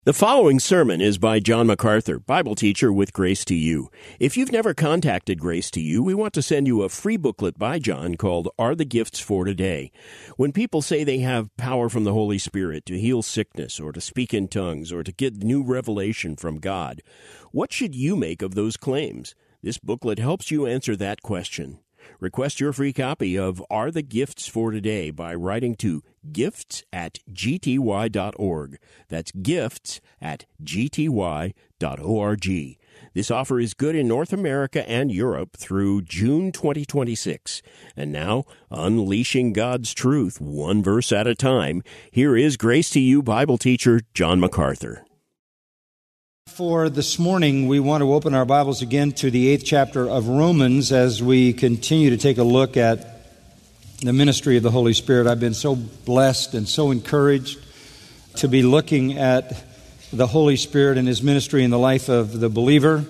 The following sermon is by John MacArthur, Bible teacher with Grace to You. If you've never contacted Grace to You, we want to send you a free booklet by John called Are the Gifts for Today? When people say they have power from the Holy Spirit to heal sickness or to speak in tongues or to get new revelation from God, what should you make of those claims? This booklet helps you answer that question. Request your free copy of Are the Gifts for Today by writing to gifts@gty.org. That's gifts@gty.org. This offer is good in North America and Europe through June 2026. And now, unleashing God's truth one verse at a time, here is Grace to You Bible teacher John MacArthur. For this morning, we want to open our Bibles again to the 8th chapter of Romans as we continue to take a look at the ministry of the Holy Spirit. I've been so blessed and so encouraged to be looking at the Holy Spirit and His ministry in the life of the believer.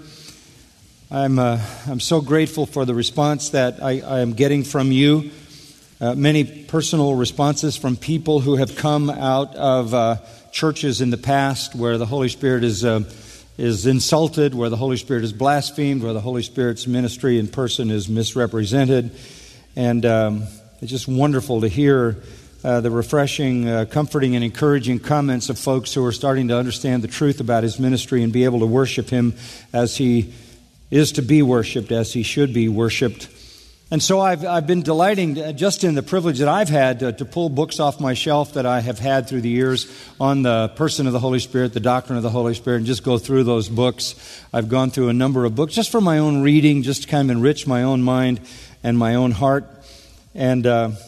I'm so grateful for the response that I am getting from you. Many personal responses from people who have come out of churches in the past where the Holy Spirit is insulted, where the Holy Spirit is blasphemed, where the Holy Spirit's ministry in person is misrepresented. And it's just wonderful to hear the refreshing, comforting, and encouraging comments of folks who are starting to understand the truth about His ministry and be able to worship Him as He is to be worshiped, as He should be worshiped. And so I've been delighting just in the privilege that I've had to pull books off my shelf that I have had through the years on the person of the Holy Spirit, the doctrine of the Holy Spirit, and just go through those books. I've gone through a number of books just for my own reading, just to kind of enrich my own mind and my own heart, and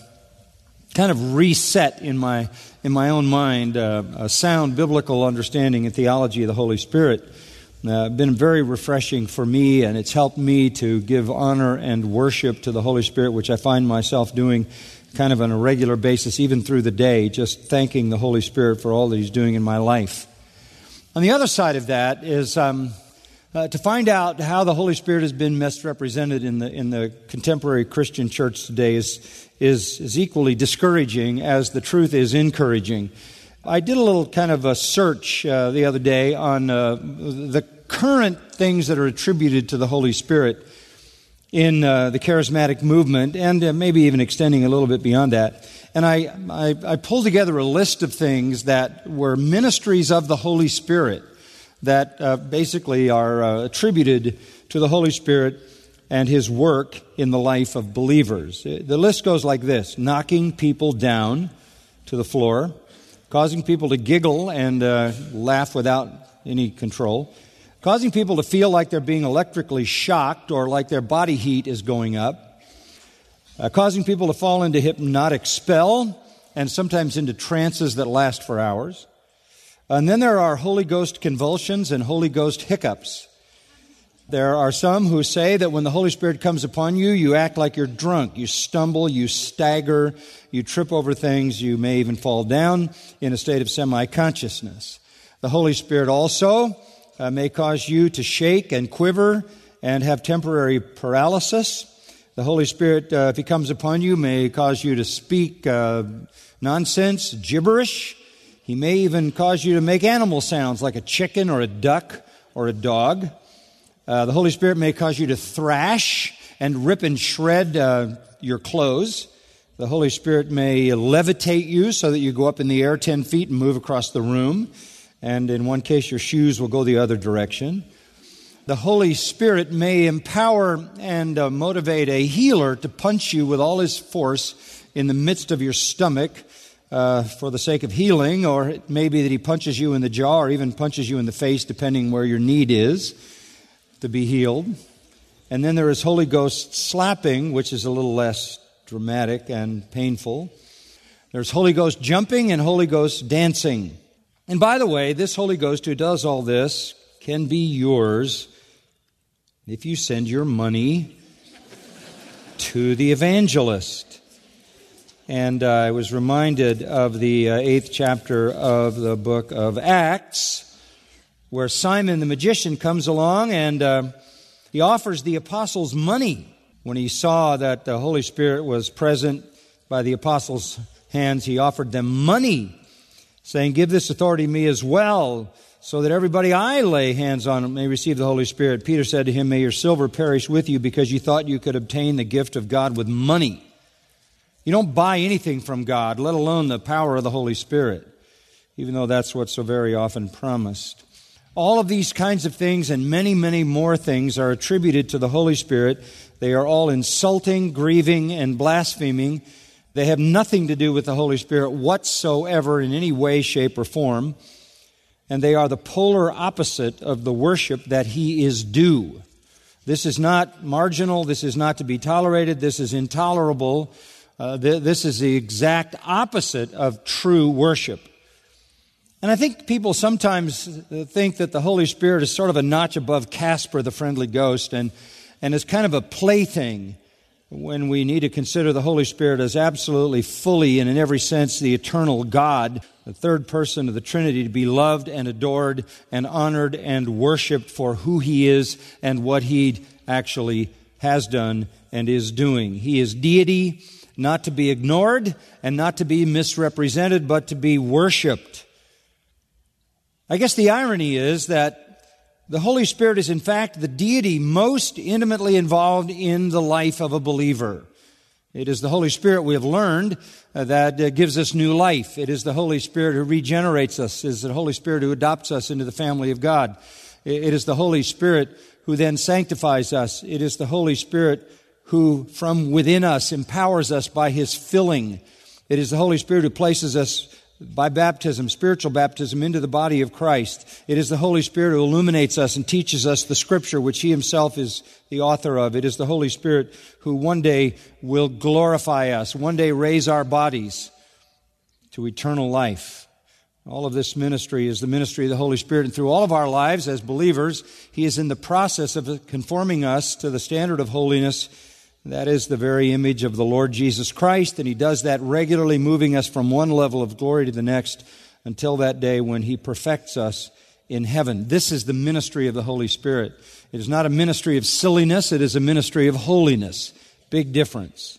kind of reset in my own mind a sound biblical understanding and theology of the Holy Spirit. Been very refreshing for me, and it's helped me to give honor and worship to the Holy Spirit, which I find myself doing kind of on a regular basis, even through the day, just thanking the Holy Spirit for all that He's doing in my life. On the other side of that is to find out how the Holy Spirit has been misrepresented in the contemporary Christian church today is equally discouraging as the truth is encouraging. I did a little kind of a search the other day on the current things that are attributed to the Holy Spirit in the charismatic movement, and maybe even extending a little bit beyond that. And I pulled together a list of things that were ministries of the Holy Spirit that basically are attributed to the Holy Spirit and His work in the life of believers. The list goes like this: knocking people down to the floor, causing people to giggle and laugh without any control, causing people to feel like they're being electrically shocked or like their body heat is going up, causing people to fall into hypnotic spell and sometimes into trances that last for hours. And then there are Holy Ghost convulsions and Holy Ghost hiccups. There are some who say that when the Holy Spirit comes upon you, you act like you're drunk. You stumble, you stagger, you trip over things, you may even fall down in a state of semi-consciousness. The Holy Spirit also may cause you to shake and quiver and have temporary paralysis. The Holy Spirit, if He comes upon you, may cause you to speak nonsense, gibberish. He may even cause you to make animal sounds like a chicken or a duck or a dog. The Holy Spirit may cause you to thrash and rip and shred your clothes. The Holy Spirit may levitate you so that you go up in the air 10 feet and move across the room. And in one case, your shoes will go the other direction. The Holy Spirit may empower and motivate a healer to punch you with all his force in the midst of your stomach for the sake of healing, or it may be that he punches you in the jaw or even punches you in the face, depending where your need is, to be healed. And then there is Holy Ghost slapping, which is a little less dramatic and painful. There's Holy Ghost jumping and Holy Ghost dancing. And by the way, this Holy Ghost who does all this can be yours if you send your money to the evangelist. And I was reminded of the 8th chapter of the book of Acts, where Simon the magician comes along and he offers the apostles money. When he saw that the Holy Spirit was present by the apostles' hands, he offered them money, saying, "Give this authority to me as well, so that everybody I lay hands on may receive the Holy Spirit. Peter said to him, may your silver perish with you because you thought you could obtain the gift of God with money. You don't buy anything from God, let alone the power of the Holy Spirit, even though that's what's so very often promised. All of these kinds of things and many, many more things are attributed to the Holy Spirit. They are all insulting, grieving, and blaspheming. They have nothing to do with the Holy Spirit whatsoever in any way, shape, or form. And they are the polar opposite of the worship that He is due. This is not marginal. This is not to be tolerated. This is intolerable. This is the exact opposite of true worship. And I think people sometimes think that the Holy Spirit is sort of a notch above Casper, the friendly ghost, and is kind of a plaything when we need to consider the Holy Spirit as absolutely, fully, and in every sense, the eternal God, the third person of the Trinity, to be loved and adored and honored and worshiped for who He is and what He actually has done and is doing. He is deity, not to be ignored and not to be misrepresented, but to be worshiped. I guess the irony is that the Holy Spirit is in fact the deity most intimately involved in the life of a believer. It is the Holy Spirit, we have learned, that gives us new life. It is the Holy Spirit who regenerates us. It is the Holy Spirit who adopts us into the family of God. It is the Holy Spirit who then sanctifies us. It is the Holy Spirit who from within us empowers us by His filling. It is the Holy Spirit who places us by baptism, spiritual baptism, into the body of Christ. It is the Holy Spirit who illuminates us and teaches us the Scripture, which He Himself is the author of. It is the Holy Spirit who one day will glorify us, one day raise our bodies to eternal life. All of this ministry is the ministry of the Holy Spirit, and through all of our lives as believers, He is in the process of conforming us to the standard of holiness. That is the very image of the Lord Jesus Christ, and He does that regularly, moving us from one level of glory to the next until that day when He perfects us in heaven. This is the ministry of the Holy Spirit. It is not a ministry of silliness, it is a ministry of holiness. Big difference.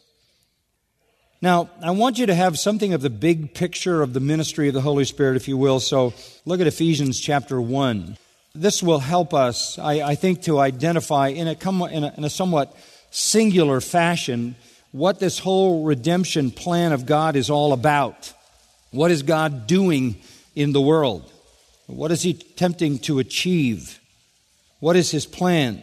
Now, I want you to have something of the big picture of the ministry of the Holy Spirit, if you will. So look at Ephesians chapter 1. This will help us, I think, to identify in a somewhat singular fashion what this whole redemption plan of God is all about. What is God doing in the world? What is He attempting to achieve? What is His plan?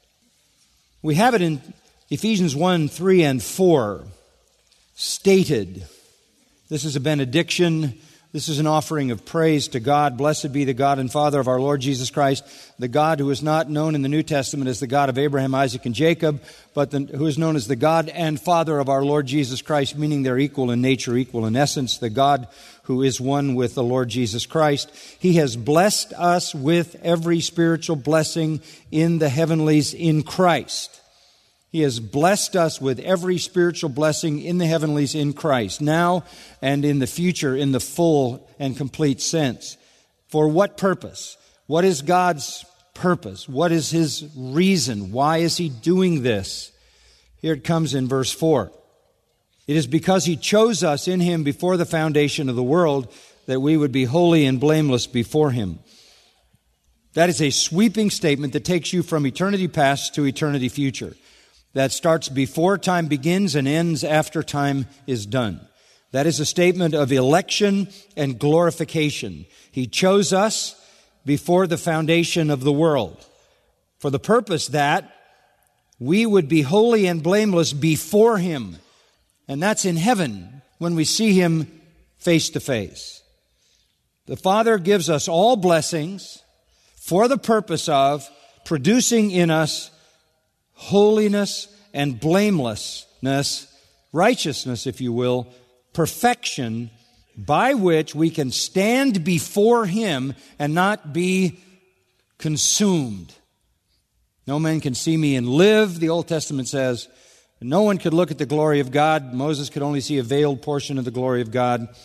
We have it in Ephesians 1, 3, and 4 stated. This is a benediction. This is an offering of praise to God. Blessed be the God and Father of our Lord Jesus Christ, the God who is not known in the New Testament as the God of Abraham, Isaac, and Jacob, but who is known as the God and Father of our Lord Jesus Christ, meaning they're equal in nature, equal in essence, the God who is one with the Lord Jesus Christ. He has blessed us with every spiritual blessing in the heavenlies in Christ. He has blessed us with every spiritual blessing in the heavenlies in Christ, now and in the future in the full and complete sense. For what purpose? What is God's purpose? What is His reason? Why is He doing this? Here it comes in verse 4. It is because He chose us in Him before the foundation of the world that we would be holy and blameless before Him. That is a sweeping statement that takes you from eternity past to eternity future. That starts before time begins and ends after time is done. That is a statement of election and glorification. He chose us before the foundation of the world for the purpose that we would be holy and blameless before Him. And that's in heaven when we see Him face to face. The Father gives us all blessings for the purpose of producing in us holiness and blamelessness, righteousness, if you will, perfection, by which we can stand before Him and not be consumed. No man can see me and live, the Old Testament says. No one could look at the glory of God. Moses could only see a veiled portion of the glory of God.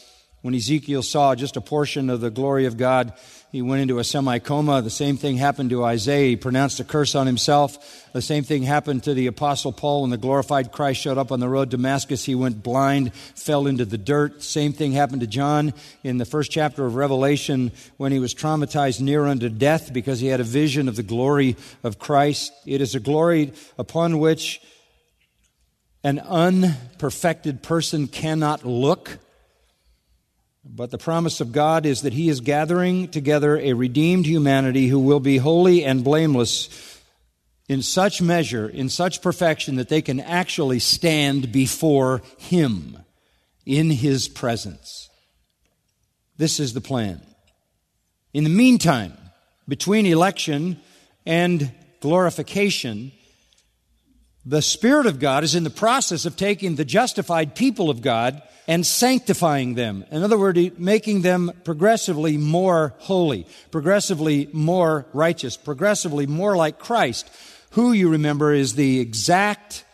When Ezekiel saw just a portion of the glory of God, he went into a semi-coma. The same thing happened to Isaiah. He pronounced a curse on himself. The same thing happened to the Apostle Paul when the glorified Christ showed up on the road to Damascus. He went blind, fell into the dirt. Same thing happened to John in the first chapter of Revelation when he was traumatized near unto death because he had a vision of the glory of Christ. It is a glory upon which an unperfected person cannot look. But the promise of God is that He is gathering together a redeemed humanity who will be holy and blameless in such measure, in such perfection, that they can actually stand before Him in His presence. This is the plan. In the meantime, between election and glorification, the Spirit of God is in the process of taking the justified people of God and sanctifying them. In other words, making them progressively more holy, progressively more righteous, progressively more like Christ, who, you remember, is the exact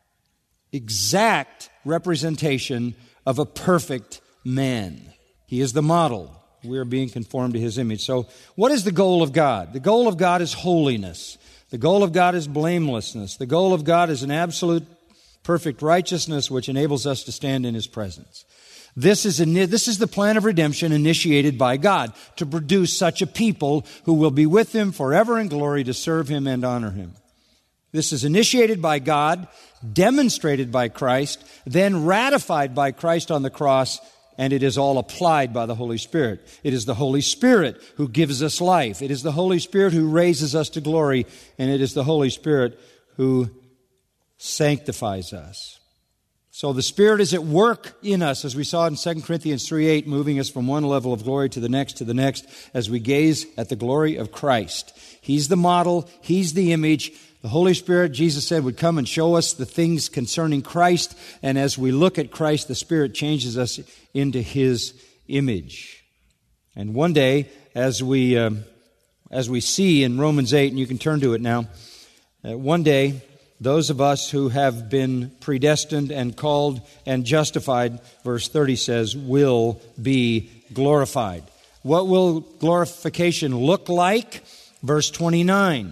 representation of a perfect man. He is the model. We are being conformed to His image. So, what is the goal of God? The goal of God is holiness. The goal of God is blamelessness. The goal of God is an absolute perfect righteousness which enables us to stand in His presence. This is the plan of redemption initiated by God to produce such a people who will be with Him forever in glory to serve Him and honor Him. This is initiated by God, demonstrated by Christ, then ratified by Christ on the cross, and it is all applied by the Holy Spirit. It is the Holy Spirit who gives us life. It is the Holy Spirit who raises us to glory, and it is the Holy Spirit who sanctifies us. So the Spirit is at work in us, as we saw in 2 Corinthians 3:8, moving us from one level of glory to the next, as we gaze at the glory of Christ. He's the model. He's the image. The Holy Spirit, Jesus said, would come and show us the things concerning Christ. And as we look at Christ, the Spirit changes us into His image. And one day, as we see in Romans 8, and you can turn to it now, one day, those of us who have been predestined and called and justified, verse 30 says, will be glorified. What will glorification look like? Verse 29.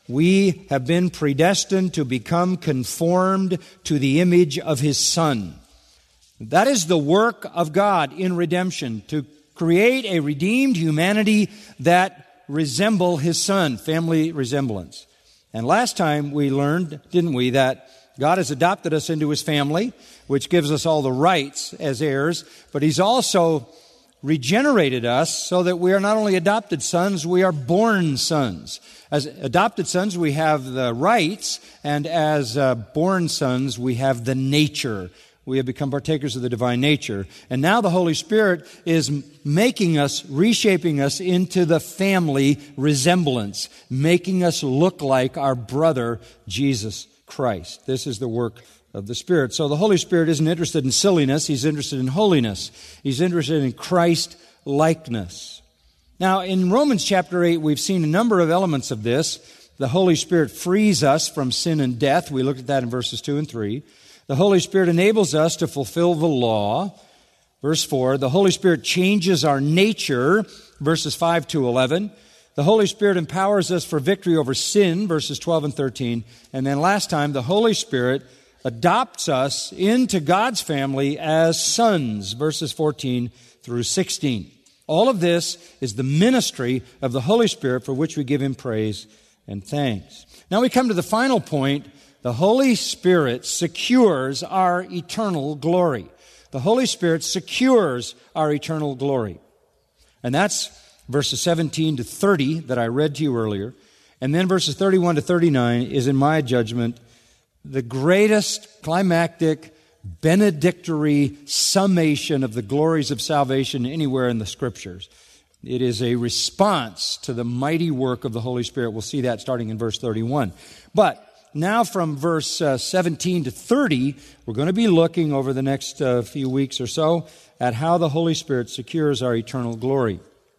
We have been predestined to become conformed to the image of His Son. That is the work of God in redemption, to create a redeemed humanity that resemble His Son, family resemblance. And last time we learned, didn't we, that God has adopted us into His family, which gives us all the rights as heirs, but He's also regenerated us so that we are not only adopted sons, we are born sons. As adopted sons, we have the rights, and as born sons, we have the nature. We have become partakers of the divine nature. And now the Holy Spirit is making us, reshaping us into the family resemblance, making us look like our brother, Jesus Christ. This is the work of the Spirit. So the Holy Spirit isn't interested in silliness. He's interested in holiness. He's interested in Christ-likeness. Now, in Romans chapter 8, we've seen a number of elements of this. The Holy Spirit frees us from sin and death. We looked at that in verses 2 and 3. The Holy Spirit enables us to fulfill the law. Verse 4, the Holy Spirit changes our nature. Verses 5 to 11. The Holy Spirit empowers us for victory over sin. Verses 12 and 13. And then last time, the Holy Spirit adopts us into God's family as sons. Verses 14 through 16. All of this is the ministry of the Holy Spirit for which we give Him praise and thanks. Now we come to the final point. The Holy Spirit secures our eternal glory. The Holy Spirit secures our eternal glory. And that's verses 17 to 30 that I read to you earlier. And then verses 31 to 39 is, in my judgment, the greatest climactic, benedictory summation of the glories of salvation anywhere in the Scriptures. It is a response to the mighty work of the Holy Spirit. We'll see that starting in verse 31. But now from verse 17 to 30, we're going to be looking over the next few weeks or so at how the Holy Spirit secures our eternal glory.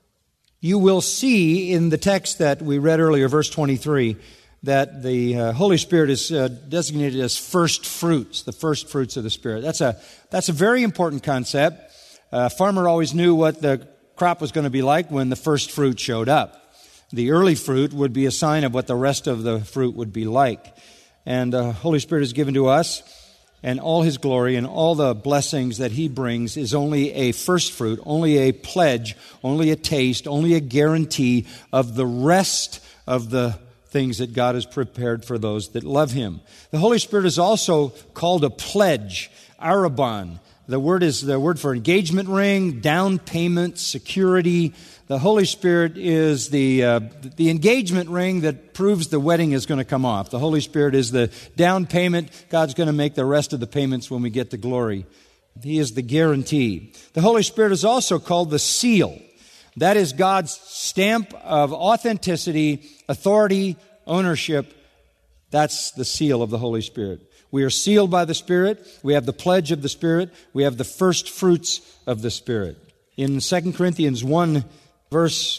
You will see in the text that we read earlier, verse 23, that the Holy Spirit is designated as first fruits, the first fruits of the Spirit. That's a very important concept. A farmer always knew what the crop was going to be like when the first fruit showed up. The early fruit would be a sign of what the rest of the fruit would be like. And the Holy Spirit is given to us, and all His glory and all the blessings that He brings is only a first fruit, only a pledge, only a taste, only a guarantee of the rest of the things that God has prepared for those that love Him. The Holy Spirit is also called a pledge, arrabon. The word is the word for engagement ring, down payment, security. The Holy Spirit is the engagement ring that proves the wedding is going to come off. The Holy Spirit is the down payment. God's going to make the rest of the payments when we get to glory. He is the guarantee. The Holy Spirit is also called the seal. That is God's stamp of authenticity, authority, ownership. That's the seal of the Holy Spirit. We are sealed by the Spirit. We have the pledge of the Spirit. We have the first fruits of the Spirit. In 2 Corinthians 1, verse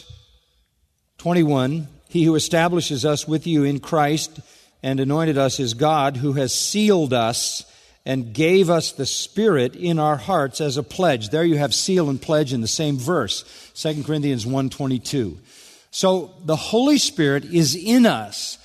21, He who establishes us with you in Christ and anointed us is God, who has sealed us and gave us the Spirit in our hearts as a pledge. There you have seal and pledge in the same verse, 2 Corinthians 1:22. So the Holy Spirit is in us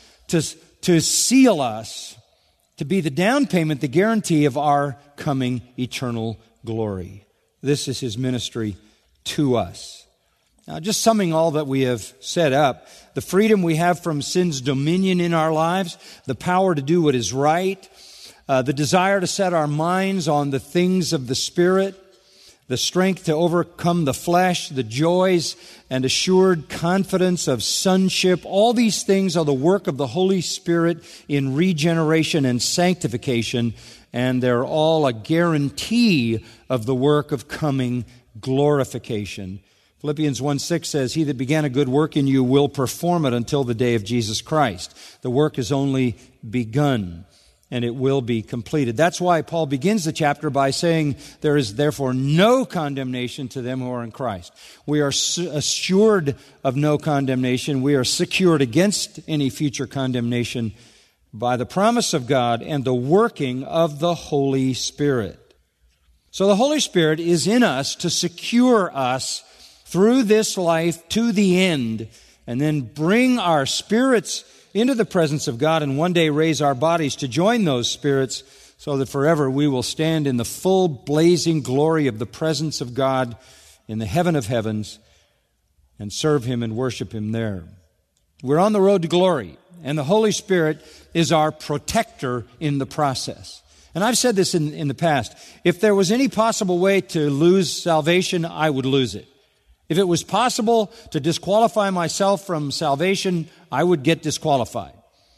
to seal us, to be the down payment, the guarantee of our coming eternal glory. This is His ministry to us. Now, just summing all that we have set up, the freedom we have from sin's dominion in our lives, the power to do what is right, the desire to set our minds on the things of the Spirit, the strength to overcome the flesh, the joys and assured confidence of sonship. All these things are the work of the Holy Spirit in regeneration and sanctification, and they're all a guarantee of the work of coming glorification. Philippians 1:6 says, He that began a good work in you will perform it until the day of Jesus Christ. The work is only begun, and it will be completed. That's why Paul begins the chapter by saying, there is therefore no condemnation to them who are in Christ. We are assured of no condemnation. We are secured against any future condemnation by the promise of God and the working of the Holy Spirit. So the Holy Spirit is in us to secure us through this life to the end, and then bring our spirits into the presence of God, and one day raise our bodies to join those spirits, so that forever we will stand in the full blazing glory of the presence of God in the heaven of heavens and serve Him and worship Him there. We're on the road to glory, and the Holy Spirit is our protector in the process. And I've said this in the past. If there was any possible way to lose salvation, I would lose it. If it was possible to disqualify myself from salvation, I would get disqualified.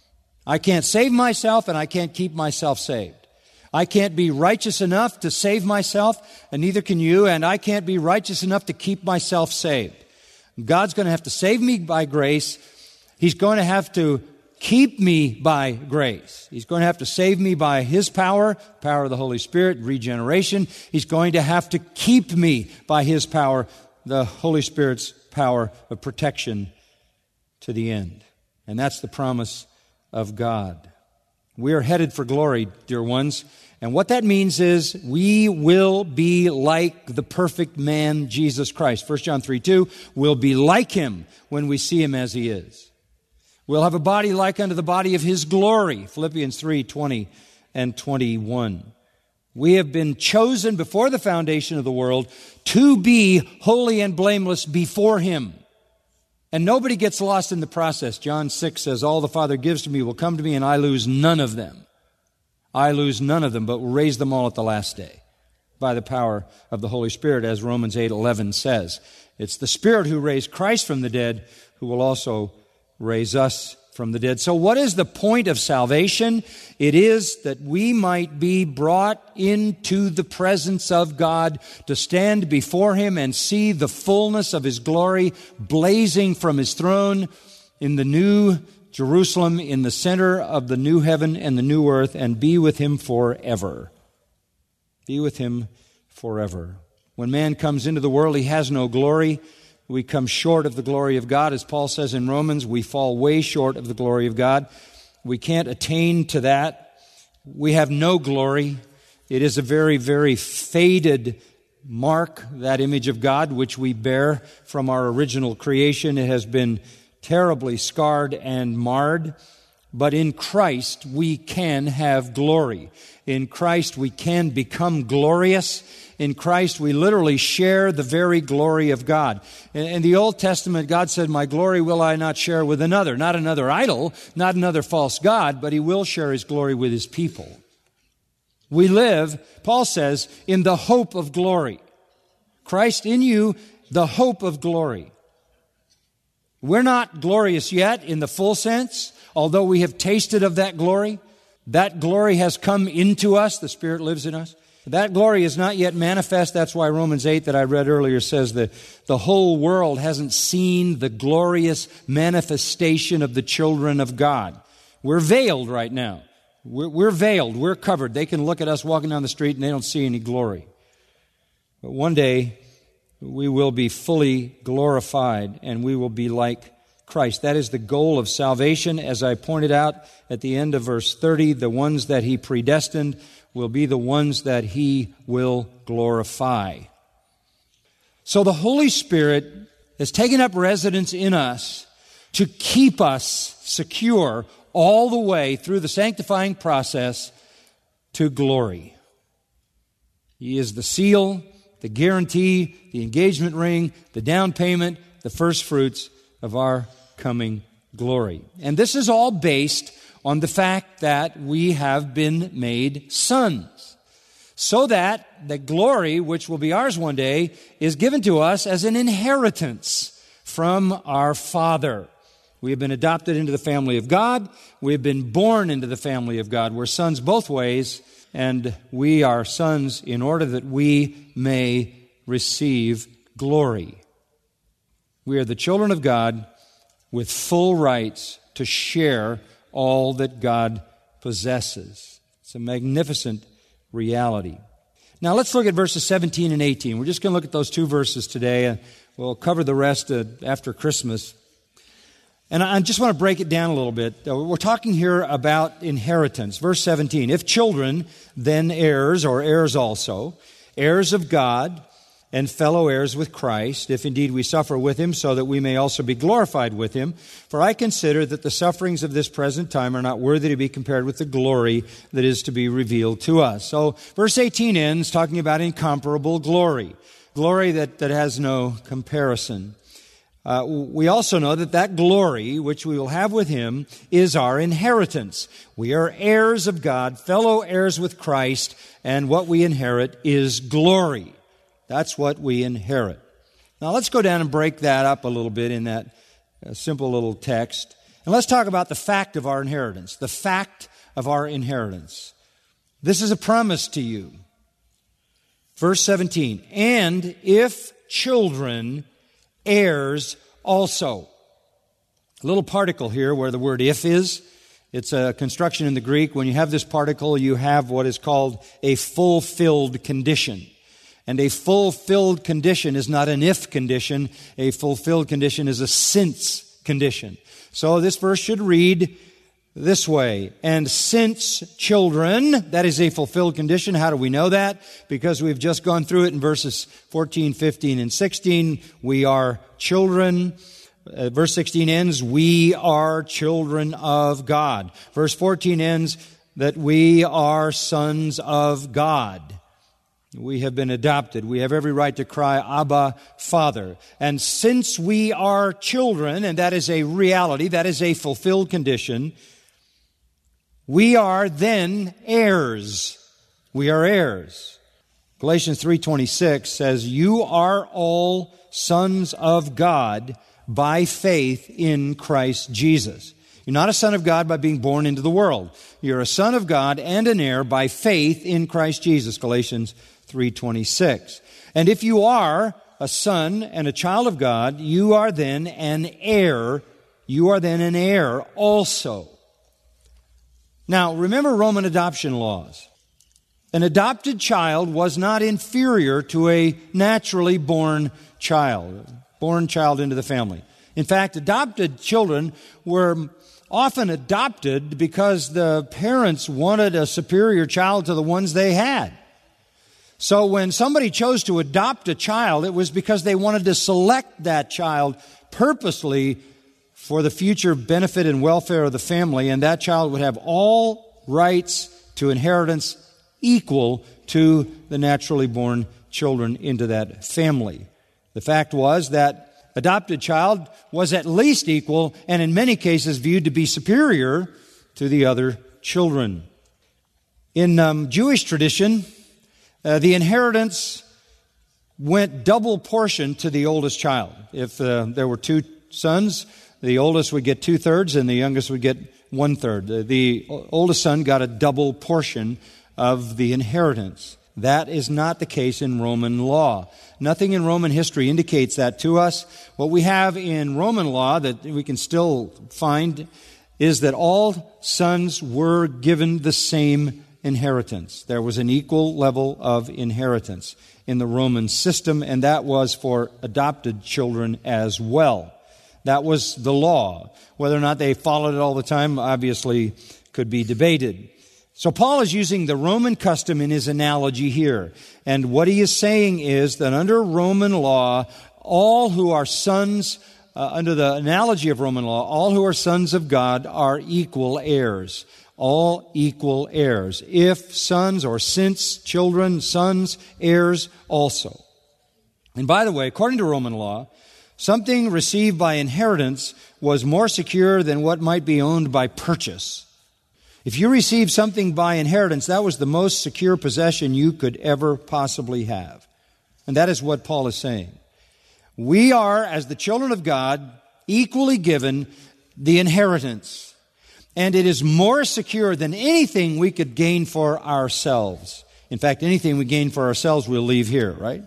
I can't save myself, and I can't keep myself saved. I can't be righteous enough to save myself, and neither can you, and I can't be righteous enough to keep myself saved. God's going to have to save me by grace. He's going to have to keep me by grace. He's going to have to save me by His power of the Holy Spirit, regeneration. He's going to have to keep me by His power, the Holy Spirit's power of protection to the end. And that's the promise of God. We are headed for glory, dear ones. And what that means is we will be like the perfect man, Jesus Christ. 1 John 3:2, we'll be like Him when we see Him as He is. We'll have a body like unto the body of His glory. Philippians 3:20 and 21. We have been chosen before the foundation of the world to be holy and blameless before Him. And nobody gets lost in the process. John 6 says, all the Father gives to me will come to me, and I lose none of them. I lose none of them, but will raise them all at the last day by the power of the Holy Spirit, as Romans 8:11 says. It's the Spirit who raised Christ from the dead who will also raise us from the dead. So what is the point of salvation? It is that we might be brought into the presence of God to stand before Him and see the fullness of His glory blazing from His throne in the new Jerusalem, in the center of the new heaven and the new earth, and be with Him forever. Be with Him forever. When man comes into the world, he has no glory. We come short of the glory of God. As Paul says in Romans, we fall way short of the glory of God. We can't attain to that. We have no glory. It is a very, very faded mark, that image of God which we bear from our original creation. It has been terribly scarred and marred. But in Christ, we can have glory. In Christ, we can become glorious. In Christ, we literally share the very glory of God. In the Old Testament, God said, "My glory will I not share with another." Not another idol, not another false god, but He will share His glory with His people. We live, Paul says, in the hope of glory. Christ in you, the hope of glory. We're not glorious yet in the full sense, although we have tasted of that glory. That glory has come into us. The Spirit lives in us. That glory is not yet manifest. That's why Romans 8 that I read earlier says that the whole world hasn't seen the glorious manifestation of the children of God. We're veiled right now. We're veiled. We're covered. They can look at us walking down the street and they don't see any glory. But one day, we will be fully glorified and we will be like Christ. That is the goal of salvation. As I pointed out at the end of verse 30, the ones that He predestined will be the ones that He will glorify. So the Holy Spirit has taken up residence in us to keep us secure all the way through the sanctifying process to glory. He is the seal, the guarantee, the engagement ring, the down payment, the first fruits of our coming glory. And this is all based on the fact that we have been made sons, so that the glory, which will be ours one day, is given to us as an inheritance from our Father. We have been adopted into the family of God. We have been born into the family of God. We're sons both ways, and we are sons in order that we may receive glory. We are the children of God with full rights to share all that God possesses. It's a magnificent reality. Now let's look at verses 17 and 18. We're just going to look at those two verses today. We'll cover the rest after Christmas. And I just want to break it down a little bit. We're talking here about inheritance. Verse 17, if children, then heirs, or heirs also, heirs of God, and fellow heirs with Christ, if indeed we suffer with Him, so that we may also be glorified with Him. For I consider that the sufferings of this present time are not worthy to be compared with the glory that is to be revealed to us. So verse 18 ends talking about incomparable glory, glory that has no comparison. We also know that glory, which we will have with Him, is our inheritance. We are heirs of God, fellow heirs with Christ, and what we inherit is glory. That's what we inherit. Now let's go down and break that up a little bit in that simple little text. And let's talk about the fact of our inheritance. The fact of our inheritance. This is a promise to you. Verse 17, and if children, heirs also. A little particle here where the word if is. It's a construction in the Greek. When you have this particle, you have what is called a fulfilled condition. And a fulfilled condition is not an if condition. A fulfilled condition is a since condition. So this verse should read this way. And since children, that is a fulfilled condition. How do we know that? Because we've just gone through it in verses 14, 15, and 16. We are children. Verse 16 ends, we are children of God. Verse 14 ends, that we are sons of God. We have been adopted. We have every right to cry, Abba, Father. And since we are children, and that is a reality, that is a fulfilled condition, we are then heirs. We are heirs. Galatians 3:26 says, you are all sons of God by faith in Christ Jesus. You're not a son of God by being born into the world. You're a son of God and an heir by faith in Christ Jesus. Galatians 3:26. And if you are a son and a child of God, you are then an heir. You are then an heir also. Now, remember Roman adoption laws. An adopted child was not inferior to a naturally born child into the family. In fact, adopted children were often adopted because the parents wanted a superior child to the ones they had. So when somebody chose to adopt a child, it was because they wanted to select that child purposely for the future benefit and welfare of the family, and that child would have all rights to inheritance equal to the naturally born children into that family. The fact was that adopted child was at least equal, and in many cases viewed to be superior to the other children. In Jewish tradition, the inheritance went double portion to the oldest child. If there were 2 sons, the oldest would get 2/3 and the youngest would get 1/3. The oldest son got a double portion of the inheritance. That is not the case in Roman law. Nothing in Roman history indicates that to us. What we have in Roman law that we can still find is that all sons were given the same inheritance. There was an equal level of inheritance in the Roman system, and that was for adopted children as well. That was the law. Whether or not they followed it all the time obviously could be debated. So Paul is using the Roman custom in his analogy here. And what he is saying is that under Roman law, all who are sons, under the analogy of Roman law, all who are sons of God are equal heirs. All equal heirs. If sons, or since children, sons, heirs also. And by the way, according to Roman law, something received by inheritance was more secure than what might be owned by purchase. If you received something by inheritance, that was the most secure possession you could ever possibly have. And that is what Paul is saying. We are, as the children of God, equally given the inheritance. And it is more secure than anything we could gain for ourselves. In fact, anything we gain for ourselves we'll leave here, right?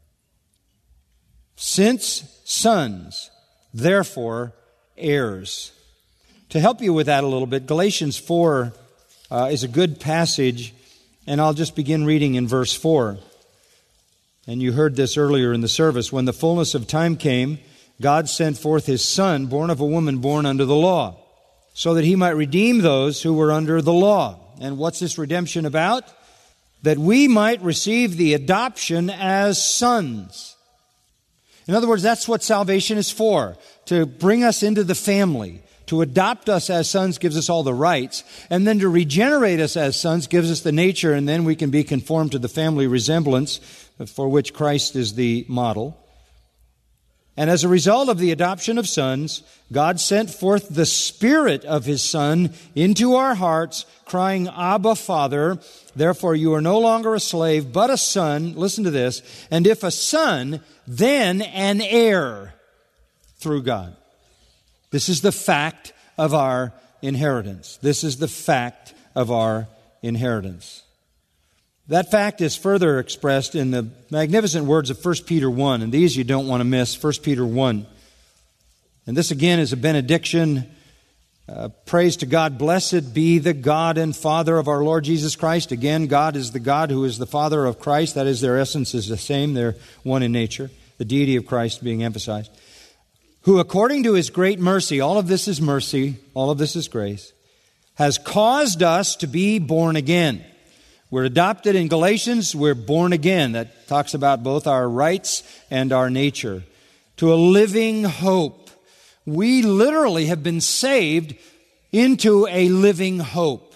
Since sons, therefore heirs. To help you with that a little bit, Galatians 4 is a good passage, and I'll just begin reading in verse 4. And you heard this earlier in the service. When the fullness of time came, God sent forth His Son, born of a woman born under the law, so that He might redeem those who were under the law. And what's this redemption about? That we might receive the adoption as sons. In other words, that's what salvation is for, to bring us into the family. To adopt us as sons gives us all the rights, and then to regenerate us as sons gives us the nature, and then we can be conformed to the family resemblance for which Christ is the model. And as a result of the adoption of sons, God sent forth the Spirit of His Son into our hearts, crying, Abba, Father. Therefore you are no longer a slave, but a son. Listen to this. And if a son, then an heir through God. This is the fact of our inheritance. This is the fact of our inheritance. That fact is further expressed in the magnificent words of 1 Peter 1, and these you don't want to miss, 1 Peter 1. And this again is a benediction. Praise to God. Blessed be the God and Father of our Lord Jesus Christ. Again, God is the God who is the Father of Christ. That is, their essence is the same. They're one in nature. The deity of Christ being emphasized. Who according to His great mercy, all of this is mercy, all of this is grace, has caused us to be born again. We're adopted in Galatians, we're born again. That talks about both our rights and our nature. To a living hope. We literally have been saved into a living hope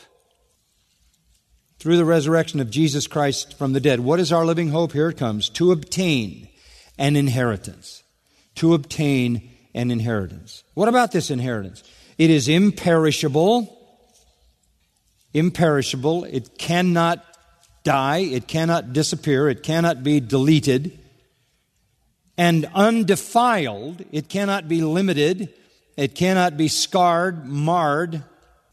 through the resurrection of Jesus Christ from the dead. What is our living hope? Here it comes. To obtain an inheritance. To obtain an inheritance. What about this inheritance? It is imperishable. Imperishable. It cannot die. It cannot disappear. It cannot be deleted. And undefiled. It cannot be limited. It cannot be scarred, marred.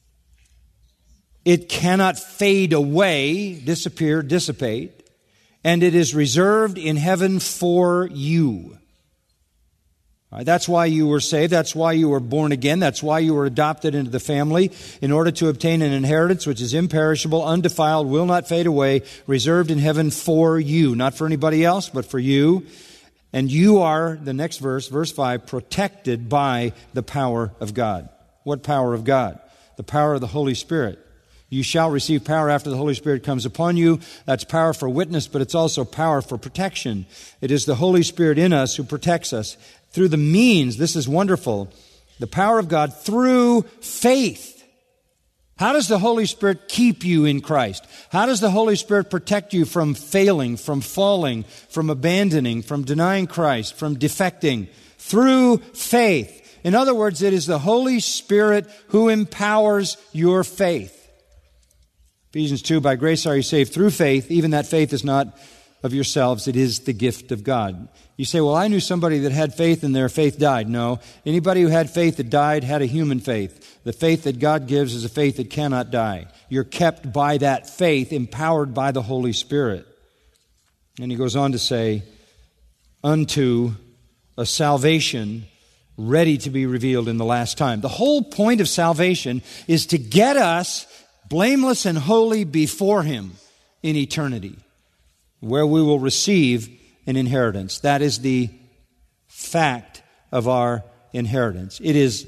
It cannot fade away, disappear, dissipate. And it is reserved in heaven for you. That's why you were saved. That's why you were born again. That's why you were adopted into the family, in order to obtain an inheritance which is imperishable, undefiled, will not fade away, reserved in heaven for you. Not for anybody else, but for you. And you are, the next verse, verse 5, protected by the power of God. What power of God? The power of the Holy Spirit, You shall receive power after the Holy Spirit comes upon you. That's power for witness, but it's also power for protection. It is the Holy Spirit in us who protects us through the means, this is wonderful, the power of God through faith. How does the Holy Spirit keep you in Christ? How does the Holy Spirit protect you from failing, from falling, from abandoning, from denying Christ, from defecting? Through faith. In other words, it is the Holy Spirit who empowers your faith. Ephesians 2, by grace are you saved through faith. Even that faith is not of yourselves. It is the gift of God. You say, well, I knew somebody that had faith and their faith died. No. Anybody who had faith that died had a human faith. The faith that God gives is a faith that cannot die. You're kept by that faith, empowered by the Holy Spirit. And he goes on to say, unto a salvation ready to be revealed in the last time. The whole point of salvation is to get us blameless and holy before Him in eternity, where we will receive an inheritance. That is the fact of our inheritance. It is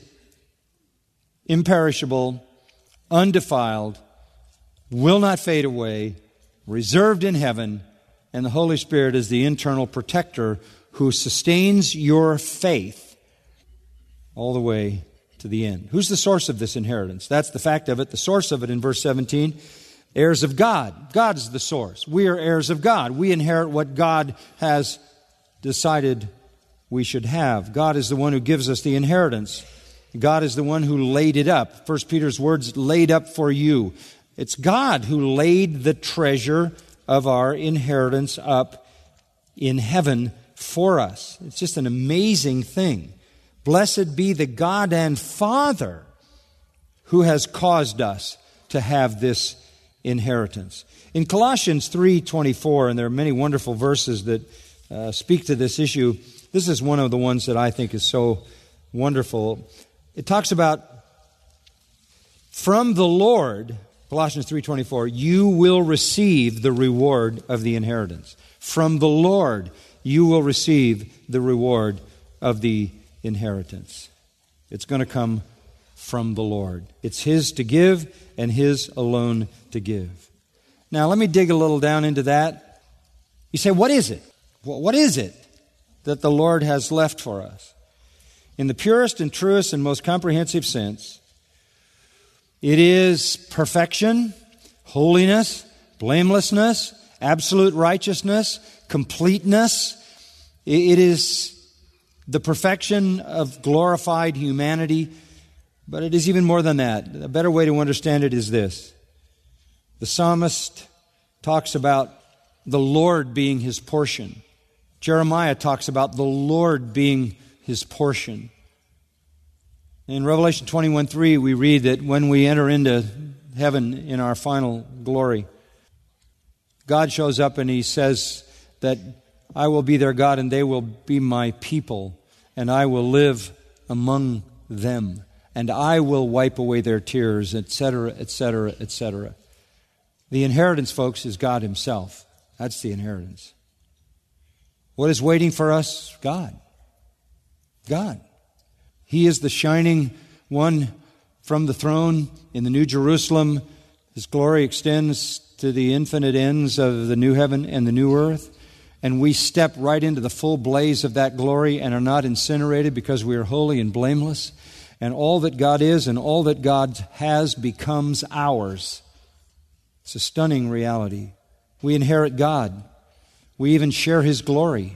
imperishable, undefiled, will not fade away, reserved in heaven, and the Holy Spirit is the internal protector who sustains your faith all the way to the end. Who's the source of this inheritance? That's the fact of it. The source of it in verse 17, heirs of God. God is the source. We are heirs of God. We inherit what God has decided we should have. God is the one who gives us the inheritance. God is the one who laid it up. 1 Peter's words, laid up for you. It's God who laid the treasure of our inheritance up in heaven for us. It's just an amazing thing. Blessed be the God and Father who has caused us to have this inheritance. In Colossians 3:24, and there are many wonderful verses that speak to this issue, this is one of the ones that I think is so wonderful. It talks about, from the Lord, Colossians 3:24, you will receive the reward of the inheritance. From the Lord, you will receive the reward of the inheritance. It's going to come from the Lord. It's His to give and His alone to give. Now, let me dig a little down into that. You say, what is it? What is it that the Lord has left for us? In the purest and truest and most comprehensive sense, it is perfection, holiness, blamelessness, absolute righteousness, completeness. It is the perfection of glorified humanity, but it is even more than that. A better way to understand it is this. The psalmist talks about the Lord being his portion. Jeremiah talks about the Lord being his portion. In Revelation 21:3, we read that when we enter into heaven in our final glory, God shows up and He says that I will be their God and they will be my people, and I will live among them, and I will wipe away their tears, etc., etc., etc. The inheritance, folks, is God Himself. That's the inheritance. What is waiting for us? God. God. He is the shining one from the throne in the New Jerusalem. His glory extends to the infinite ends of the new heaven and the new earth. And we step right into the full blaze of that glory and are not incinerated because we are holy and blameless. And all that God is and all that God has becomes ours. It's a stunning reality. We inherit God. We even share His glory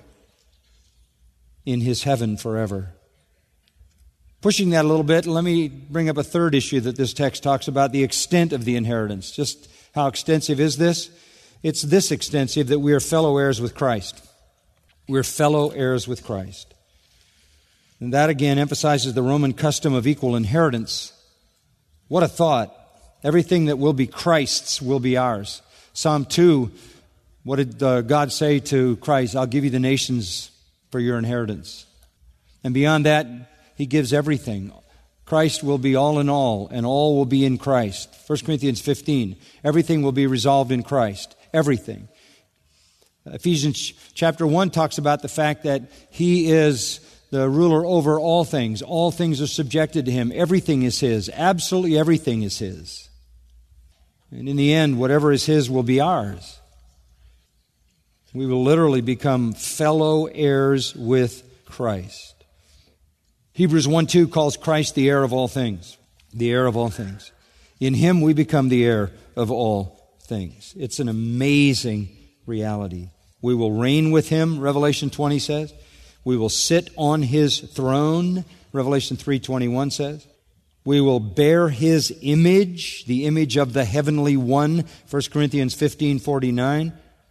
in His heaven forever. Pushing that a little bit, let me bring up a third issue that this text talks about, the extent of the inheritance. Just how extensive is this? It's this extensive that we are fellow heirs with Christ. We're fellow heirs with Christ. And that again emphasizes the Roman custom of equal inheritance. What a thought. Everything that will be Christ's will be ours. Psalm 2, what did God say to Christ? I'll give you the nations for your inheritance. And beyond that, He gives everything. Christ will be all in all, and all will be in Christ. 1 Corinthians 15, everything will be resolved in Christ. Everything. Ephesians chapter 1 talks about the fact that He is the ruler over all things. All things are subjected to Him. Everything is His. Absolutely everything is His. And in the end, whatever is His will be ours. We will literally become fellow heirs with Christ. Hebrews 1:2 calls Christ the heir of all things. The heir of all things. In Him we become the heir of all things. It's an amazing reality. We will reign with Him, Revelation 20 says. We will sit on His throne, Revelation 3:21 says. We will bear His image, the image of the heavenly one, 1 Corinthians 15:49.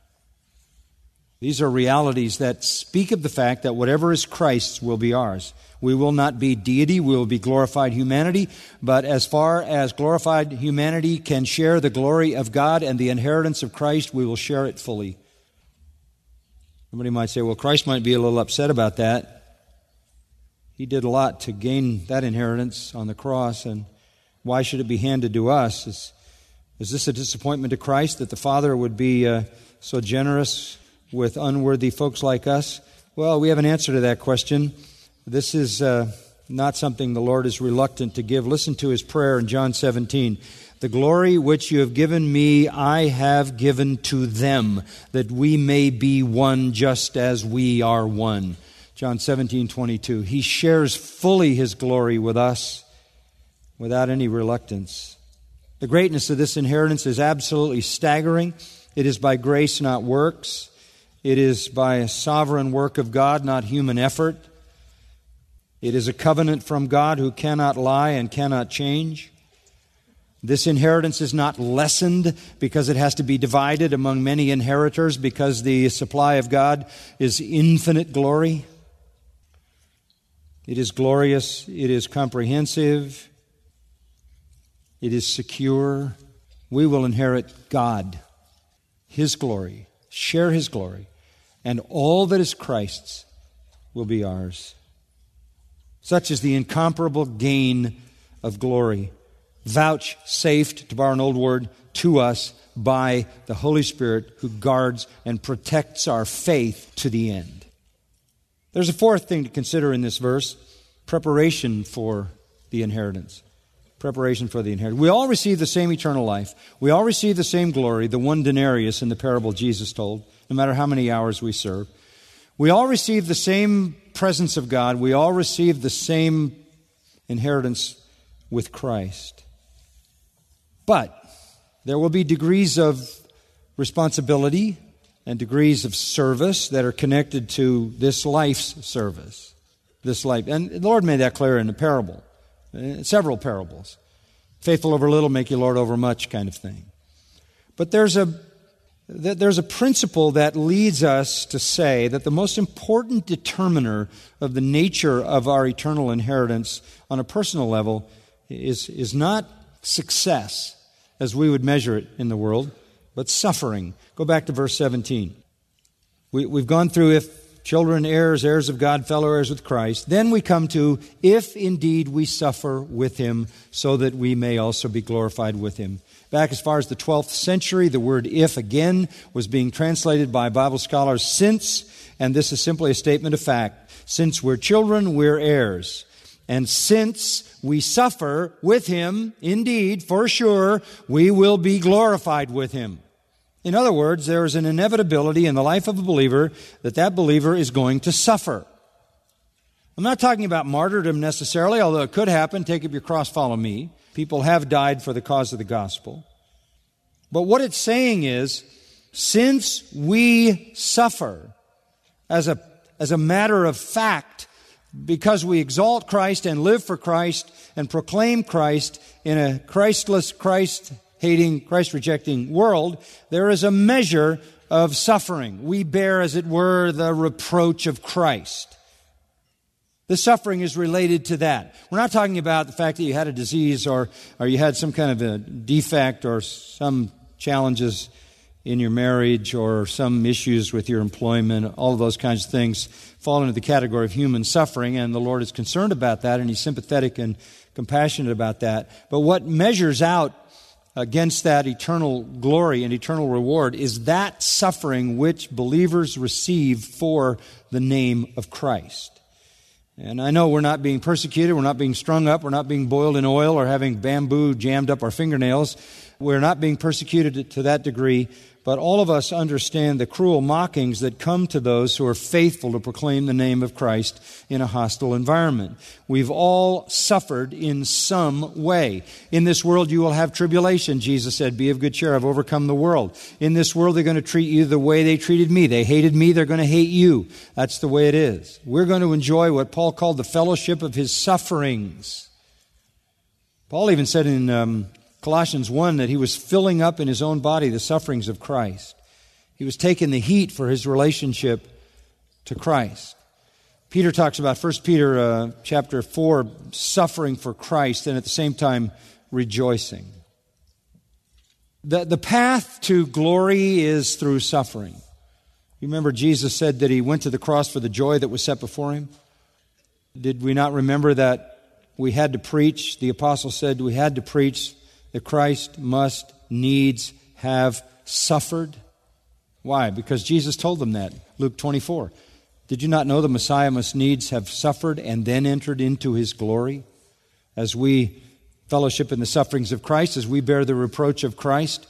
These are realities that speak of the fact that whatever is Christ's will be ours. We will not be deity, we will be glorified humanity, but as far as glorified humanity can share the glory of God and the inheritance of Christ, we will share it fully. Somebody might say, well, Christ might be a little upset about that. He did a lot to gain that inheritance on the cross, and why should it be handed to us? Is this a disappointment to Christ that the Father would be so generous with unworthy folks like us? Well, we have an answer to that question. This is not something the Lord is reluctant to give. Listen to His prayer in John 17. The glory which you have given me, I have given to them, that we may be one just as we are one. John 17:22. He shares fully His glory with us without any reluctance. The greatness of this inheritance is absolutely staggering. It is by grace, not works. It is by a sovereign work of God, not human effort. It is a covenant from God who cannot lie and cannot change. This inheritance is not lessened because it has to be divided among many inheritors, because the supply of God is infinite glory. It is glorious. It is comprehensive. It is secure. We will inherit God, His glory, share His glory, and all that is Christ's will be ours. Such is the incomparable gain of glory, vouchsafed, to borrow an old word, to us by the Holy Spirit who guards and protects our faith to the end. There's a fourth thing to consider in this verse, preparation for the inheritance. Preparation for the inheritance. We all receive the same eternal life. We all receive the same glory, the one denarius in the parable Jesus told, no matter how many hours we serve. We all receive the same presence of God. We all receive the same inheritance with Christ. But there will be degrees of responsibility and degrees of service that are connected to this life's service. This life. And the Lord made that clear in the parable. Several parables. Faithful over little, make you Lord over much kind of thing. But there's a principle that leads us to say that the most important determiner of the nature of our eternal inheritance on a personal level is not success as we would measure it in the world, but suffering. Go back to verse 17. We've gone through if children, heirs, heirs of God, fellow heirs with Christ. Then we come to if indeed we suffer with Him, so that we may also be glorified with Him. Back as far as the 12th century, the word if again was being translated by Bible scholars since, and this is simply a statement of fact. Since we're children, we're heirs. And since we suffer with Him, indeed, for sure, we will be glorified with Him. In other words, there is an inevitability in the life of a believer that believer is going to suffer. I'm not talking about martyrdom necessarily, although it could happen. Take up your cross, follow me. People have died for the cause of the gospel. But what it's saying is, since we suffer as a matter of fact, because we exalt Christ and live for Christ and proclaim Christ in a Christless, Christ-hating, Christ-rejecting world, there is a measure of suffering. We bear, as it were, the reproach of Christ. The suffering is related to that. We're not talking about the fact that you had a disease or you had some kind of a defect or some challenges in your marriage or some issues with your employment. All of those kinds of things fall into the category of human suffering, and the Lord is concerned about that, and He's sympathetic and compassionate about that. But what measures out against that eternal glory and eternal reward is that suffering which believers receive for the name of Christ. And I know we're not being persecuted, we're not being strung up, we're not being boiled in oil or having bamboo jammed up our fingernails. We're not being persecuted to that degree, but all of us understand the cruel mockings that come to those who are faithful to proclaim the name of Christ in a hostile environment. We've all suffered in some way. In this world you will have tribulation, Jesus said, be of good cheer, I've overcome the world. In this world they're going to treat you the way they treated me. They hated me, they're going to hate you. That's the way it is. We're going to enjoy what Paul called the fellowship of his sufferings. Paul even said in Colossians 1 that he was filling up in his own body the sufferings of Christ. He was taking the heat for his relationship to Christ. Peter talks about 1 Peter chapter 4, suffering for Christ and at the same time rejoicing. The path to glory is through suffering. You remember Jesus said that he went to the cross for the joy that was set before him? Did we not remember that we had to preach? The apostle said we had to preach that Christ must needs have suffered. Why? Because Jesus told them that. Luke 24. Did you not know the Messiah must needs have suffered and then entered into his glory? As we fellowship in the sufferings of Christ, as we bear the reproach of Christ,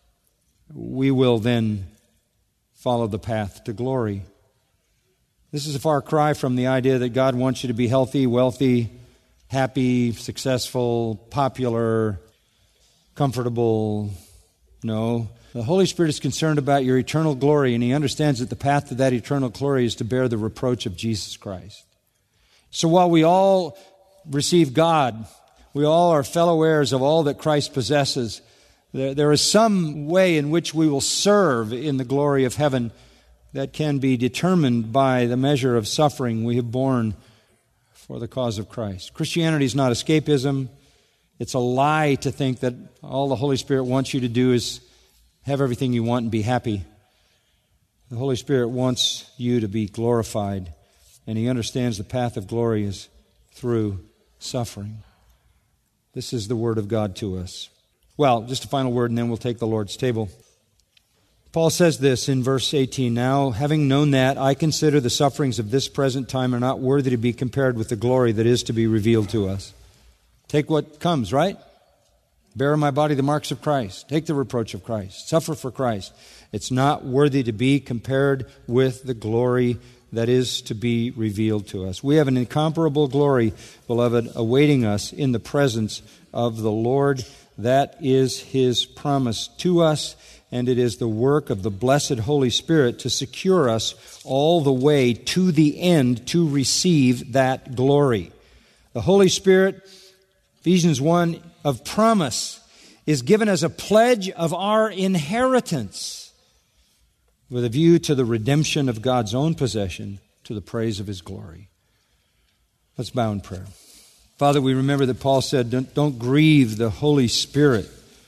we will then follow the path to glory. This is a far cry from the idea that God wants you to be healthy, wealthy, happy, successful, popular, comfortable. No. The Holy Spirit is concerned about your eternal glory, and He understands that the path to that eternal glory is to bear the reproach of Jesus Christ. So while we all receive God, we all are fellow heirs of all that Christ possesses, there is some way in which we will serve in the glory of heaven that can be determined by the measure of suffering we have borne for the cause of Christ. Christianity is not escapism. It's a lie to think that all the Holy Spirit wants you to do is have everything you want and be happy. The Holy Spirit wants you to be glorified, and He understands the path of glory is through suffering. This is the Word of God to us. Well, just a final word, and then we'll take the Lord's table. Paul says this in verse 18, "Now, having known that, I consider the sufferings of this present time are not worthy to be compared with the glory that is to be revealed to us." Take what comes, right? Bear in my body the marks of Christ. Take the reproach of Christ. Suffer for Christ. It's not worthy to be compared with the glory that is to be revealed to us. We have an incomparable glory, beloved, awaiting us in the presence of the Lord. That is His promise to us, and it is the work of the blessed Holy Spirit to secure us all the way to the end to receive that glory. The Holy Spirit, Ephesians 1, of promise, is given as a pledge of our inheritance with a view to the redemption of God's own possession to the praise of His glory. Let's bow in prayer. Father, we remember that Paul said, don't grieve the Holy Spirit,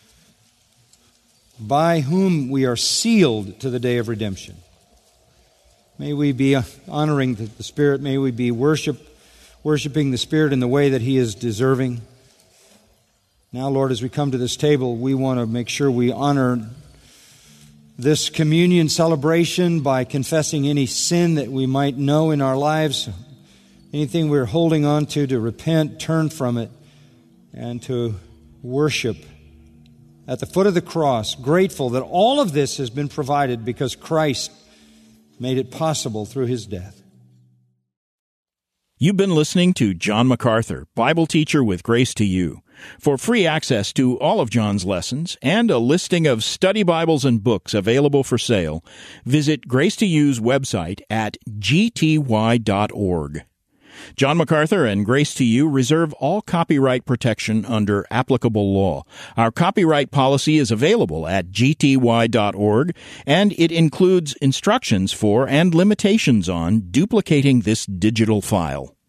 by whom we are sealed to the day of redemption. May we be honoring the Spirit. May we be worshiping the Spirit in the way that He is deserving. Now, Lord, as we come to this table, we want to make sure we honor this communion celebration by confessing any sin that we might know in our lives, anything we're holding on to repent, turn from it, and to worship at the foot of the cross, grateful that all of this has been provided because Christ made it possible through His death. You've been listening to John MacArthur, Bible teacher with Grace to You. For free access to all of John's lessons and a listing of study Bibles and books available for sale, visit Grace to You's website at gty.org. John MacArthur and Grace to You reserve all copyright protection under applicable law. Our copyright policy is available at gty.org, and it includes instructions for and limitations on duplicating this digital file.